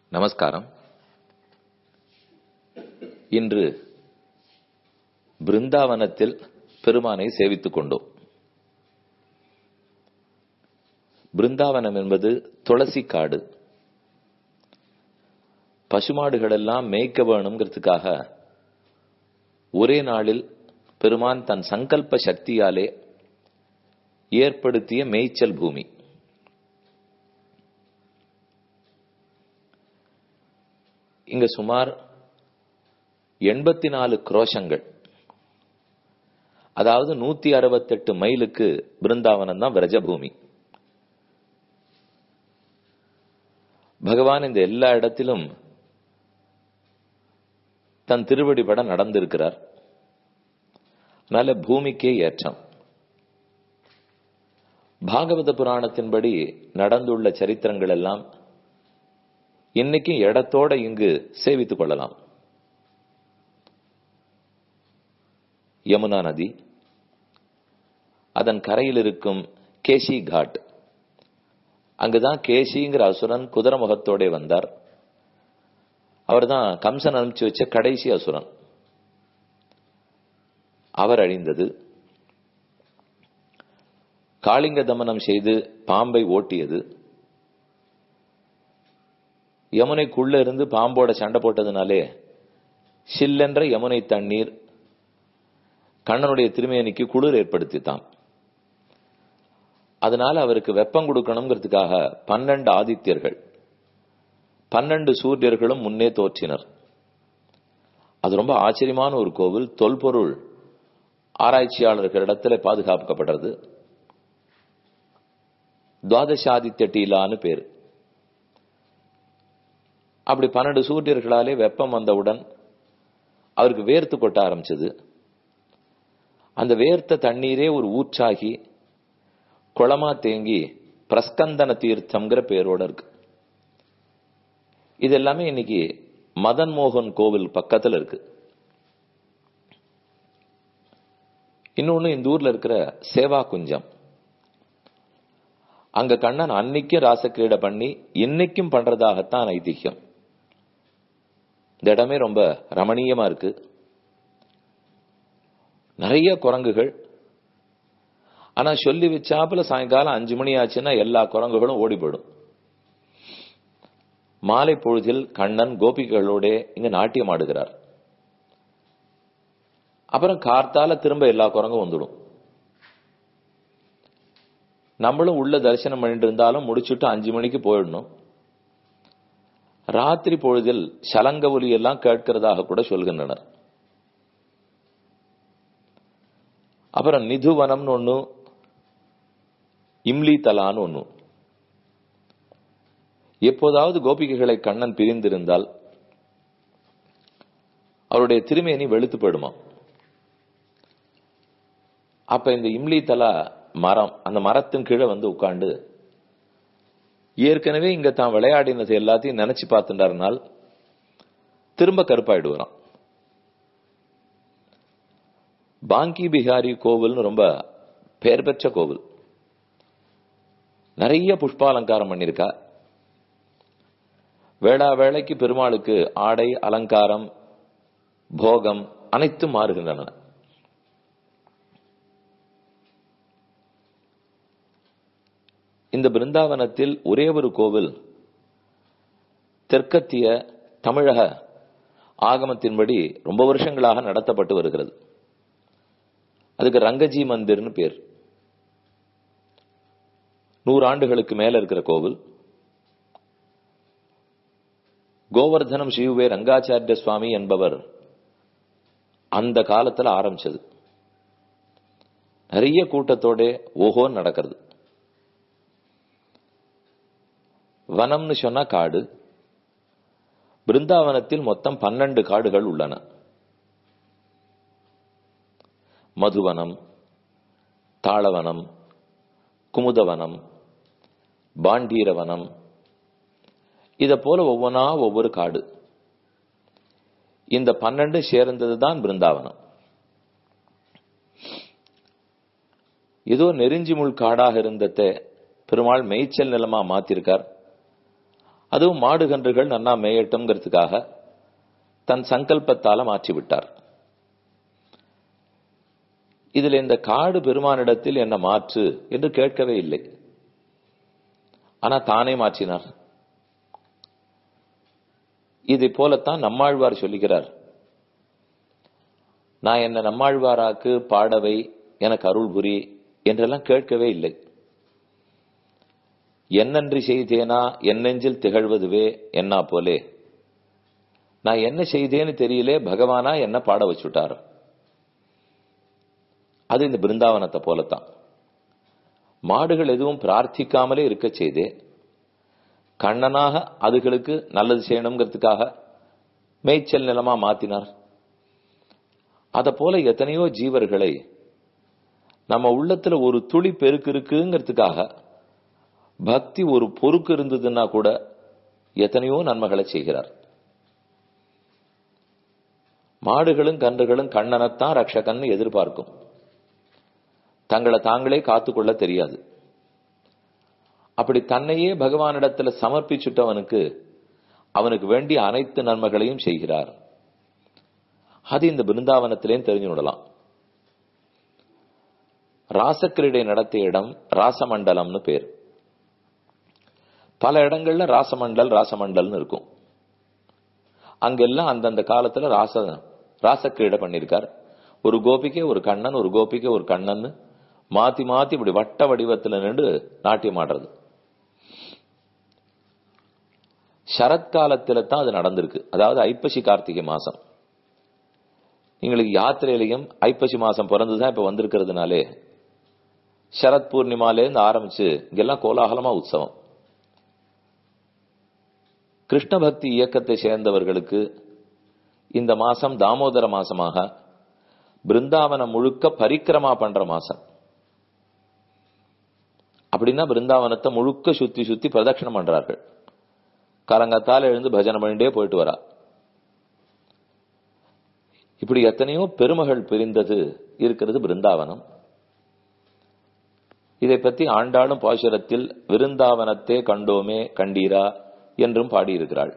நமஸ்காரம். இன்று பிருந்தாவனத்தில் பெருமானை சேவித்துக் கொண்டோம். பிருந்தாவனம் என்பது துளசி காடு. பசுமாடுகளெல்லாம் மேய்க்க வேணுங்கிறதுக்காக ஒரே நாளில் பெருமான் தன் சங்கல்ப சக்தியாலே ஏற்படுத்திய மேய்ச்சல் பூமி. இங்க சுமார் 84 குரோஷங்கள், அதாவது 168 மைலுக்கு பிருந்தாவனம் தான் விரஜபூமி. பகவான் இந்த எல்லா இடத்திலும் தன் திருவடிபட நடந்திருக்கிறார். அதனால பூமிக்கே ஏற்றம். பாகவத புராணத்தின்படி நடந்துள்ள சரித்திரங்கள் எல்லாம் இன்னைக்கு இடத்தோட இங்கு சேவித்துக் கொள்ளலாம். யமுனா நதி, அதன் கரையில் இருக்கும் கேசி காட், அங்குதான் கேசிங்கிற அசுரன் குதிரை முகத்தோட வந்தார். அவர்தான் கம்சன் அனுப்பிச்சு வச்ச கடைசி அசுரன். அவர் அழிந்தது. காளிங்க தமனம் செய்து பாம்பை ஓட்டியது. யமுனைக்குள்ள இருந்து பாம்போட சண்டை போட்டதுனாலே சில்லென்ற யமுனை தண்ணீர் கண்ணனுடைய திருமேனிக்கு குளிர் ஏற்படுத்தித்தான். அதனால அவருக்கு வெப்பம் கொடுக்கணுங்கிறதுக்காக 12 ஆதித்யர்கள், 12 சூரியர்களும் முன்னே தோற்றினர். அது ரொம்ப ஆச்சரியமான ஒரு கோவில். தொல்பொருள் ஆராய்ச்சியாளர்களிடத்துல பாதுகாக்கப்படுறது. துவாதசாதித்ய டீலான்னு பேரு. அப்படி 12 சூரியர்களாலே வெப்பம் வந்தவுடன் அவருக்கு வேர்த்து கொட்ட ஆரம்பிச்சது. அந்த வேர்த்த தண்ணீரே ஒரு ஊற்றாகி குளமா தேங்கி பிரஸ்கந்தன தீர்த்தம்ங்கிற பேரோட இருக்கு. இது எல்லாமே இன்னைக்கு மதன் மோகன் கோவில் பக்கத்துல இருக்கு. இன்னொன்னு இந்த ஊர்ல இருக்கிற சேவா குஞ்சம். அங்க கண்ணன் அன்னைக்கும் ராசக்கிரீடை பண்ணி இன்னைக்கும் பண்றதாகத்தான் ஐதிஹ்யம். இந்த இடமே ரொம்ப ரமணீயமா இருக்கு. நிறைய குரங்குகள். ஆனா சொல்லி வச்சாப்புல சாயங்காலம் 5 மணி ஆச்சுன்னா எல்லா குரங்குகளும் ஓடி போயிடும். மாலை பொழுதில் கண்ணன் கோபிகளோட இங்க நாட்டியம் ஆடுகிறார். அப்புறம் கார்த்தால திரும்ப எல்லா குரங்கும் வந்துடும். நம்மளும் உள்ள தரிசனம் பண்ணிட்டு இருந்தாலும் முடிச்சுட்டு 5 மணிக்கு போயிடணும். ராத்திரி பொழுதில் சலங்க ஒலி எல்லாம் கேட்கிறதாக கூட சொல்கின்றனர். அப்புறம் நிதுவனம்னு ஒண்ணு, இம்லி தலான்னு ஒண்ணு. எப்போதாவது கோபிகைகளை கண்ணன் பிரிந்திருந்தால் அவருடைய திருமேனி வெளுத்து போயிடுமா. அப்ப இந்த இம்லி தலா மரம், அந்த மரத்தின் கீழே வந்து உட்கார்ந்து ஏற்கனவே இங்க தான் விளையாடினது எல்லாத்தையும் நினைச்சு பார்த்துட்டாருனால் திரும்ப கருப்பாயிடுவாராம். பாங்கி பிஹாரி கோவில்னு ரொம்ப பெயர் பெற்ற கோவில். நிறைய புஷ்பாலங்காரம் பண்ணிருக்கா. வேளா வேளைக்கு பெருமாளுக்கு ஆடை அலங்காரம் போகம் அனைத்தும் மாறுகின்றன. இந்த பிருந்தாவனத்தில் ஒரே ஒரு கோவில் தெற்கத்திய தமிழக ஆகமத்தின்படி ரொம்ப வருஷங்களாக நடத்தப்பட்டு வருகிறது. அதுக்கு ரங்கஜி மந்திர்னு பேர். 100 ஆண்டுகளுக்கு மேல இருக்கிற கோவில். கோவர்தனம் ஸ்ரீவே ரங்காச்சாரிய சுவாமி என்பவர் அந்த காலத்துல ஆரம்பிச்சது. நிறைய கூட்டத்தோட ஓஹோ நடக்கிறது. வனம்னு சொன்னா காடு. பிருந்தாவனத்தில் மொத்தம் 12 காடுகள் உள்ளன. மதுவனம், தாளவனம், குமுதவனம், பாண்டீரவனம், இத போல ஒவ்வொன்னா ஒவ்வொரு காடு. இந்த 12 சேர்ந்ததுதான் பிருந்தாவனம். ஏதோ நெருஞ்சி முள் காடாக இருந்ததை பெருமாள் மேய்ச்சல் நிலமா மாத்திருக்கார். அதுவும் மாடு கன்றுகள் நன்னா மேயட்டும்ங்கிறதுக்காக தன் சங்கல்பத்தால மாற்றிவிட்டார். இதுல இந்த காடு பெருமானிடத்தில் என்ன மாற்று என்று கேட்கவே இல்லை. ஆனா தானே மாற்றினார். இதை போலத்தான் நம்மாழ்வார் சொல்லுகிறார், நான் என்ன நம்மாழ்வாராக்கு பாடவை எனக்கு அருள் புரி என்றெல்லாம் கேட்கவே இல்லை. என்னன்றி செய்தேனா என் நெஞ்சில் திகழ்வதுவே என்ன போலே, நான் என்ன செய்தேன்னு தெரியலே, பகவானா என்ன பாட வச்சுட்டார். அது இந்த பிருந்தாவனத்தை போலத்தான். மாடுகள் எதுவும் பிரார்த்திக்காமலே இருக்க செய்தே, கண்ணனாக அதுகளுக்கு நல்லது செய்யணுங்கிறதுக்காக மேய்ச்சல் நிலமா மாத்தினார். அத போல எத்தனையோ ஜீவர்களை நம்ம உள்ளத்துல ஒரு துளி பெருக்கு இருக்குங்கிறதுக்காக, பக்தி ஒரு பொறுக்கு இருந்ததுன்னா கூட எத்தனையோ நன்மைகளை செய்கிறார். மாடுகளும் கன்றுகளும் கண்ணனைத்தான் ரட்சகன் எதிர்பார்க்கும். தங்களை தாங்களே காத்துக்கொள்ள தெரியாது. அப்படி தன்னையே பகவானிடத்துல சமர்ப்பிச்சுட்டவனுக்கு அவனுக்கு வேண்டிய அனைத்து நன்மைகளையும் செய்கிறார். அது இந்த பிருந்தாவனத்திலேயும் தெரிஞ்சு விடலாம். ராசக்கிரீடை நடத்திய இடம் ராசமண்டலம்னு பேர். பல இடங்கள்ல ராசமண்டல்னு இருக்கும். அங்கெல்லாம் அந்தந்த காலத்துல ராசக்கிரீடை பண்ணிருக்கார். ஒரு கோபிக்கை ஒரு கண்ணன், ஒரு கோபிக்கை ஒரு கண்ணன் மாத்தி மாத்தி இப்படி வட்ட வடிவத்தில் நின்று நாட்டியம் ஆடுறது. சரத்காலத்தில தான் அது நடந்திருக்கு. அதாவது ஐப்பசி கார்த்திகை மாசம். எங்களுக்கு யாத்திரையிலையும் ஐப்பசி மாசம் பிறந்துதான் இப்ப வந்திருக்கிறதுனாலே சரத் பூர்ணிமாலே இருந்து ஆரம்பிச்சு இங்கெல்லாம் கோலாகலமா உற்சவம். கிருஷ்ண பக்தி இயக்கத்தை சேர்ந்தவர்களுக்கு இந்த மாசம் தாமோதர மாசமாக பிருந்தாவனம் முழுக்க பரிக்கிரமா பண்ற மாசம். அப்படின்னா பிருந்தாவனத்தை முழுக்க சுத்தி சுத்தி பிரதட்சணம் பண்றார்கள். காலங்கத்தால் எழுந்து பஜனை பண்ணிட்டே போயிட்டு வரா. இப்படி எத்தனையோ பெருமகள் பிரிந்தது இருக்கிறது பிருந்தாவனம். இதை பற்றி ஆண்டாளும் பாசுரத்தில் விருந்தாவனத்தே கண்டோமே கண்டீரா என்றும் பாடியிருக்கிறாள்.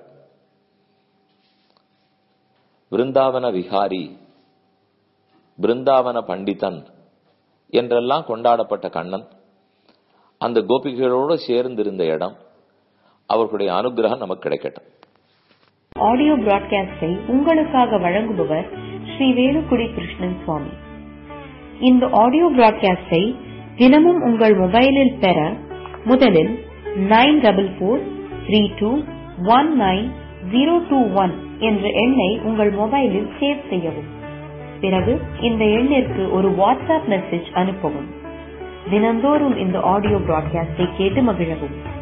விருந்தாவன விஹாரி, பிருந்தாவன பண்டிதன் என்றெல்லாம் கொண்டாடப்பட்ட கண்ணன் அந்த கோபிகளோடு சேர்ந்திருந்த இடம். அவர்களுடைய அனுகிரகம் நமக்கு கிடைக்கட்டும். ஆடியோ பிராட்காஸ்டை உங்களுக்காக வழங்குபவர் ஸ்ரீ வேலுக்குடி கிருஷ்ணன் சுவாமி. இந்த ஆடியோ பிராட்காஸ்டை தினமும் உங்கள் மொபைலில் பெற முதலில் 9443219021 என்ற எண்ணை உங்கள் மொபைலில் சேவ் செய்யவும். பிறகு இந்த எண்ணிற்கு ஒரு வாட்ஸ்அப் மெசேஜ் அனுப்பவும். தினந்தோறும் இந்த ஆடியோ பிராட்காஸ்டை கேட்டு மகிழவும்.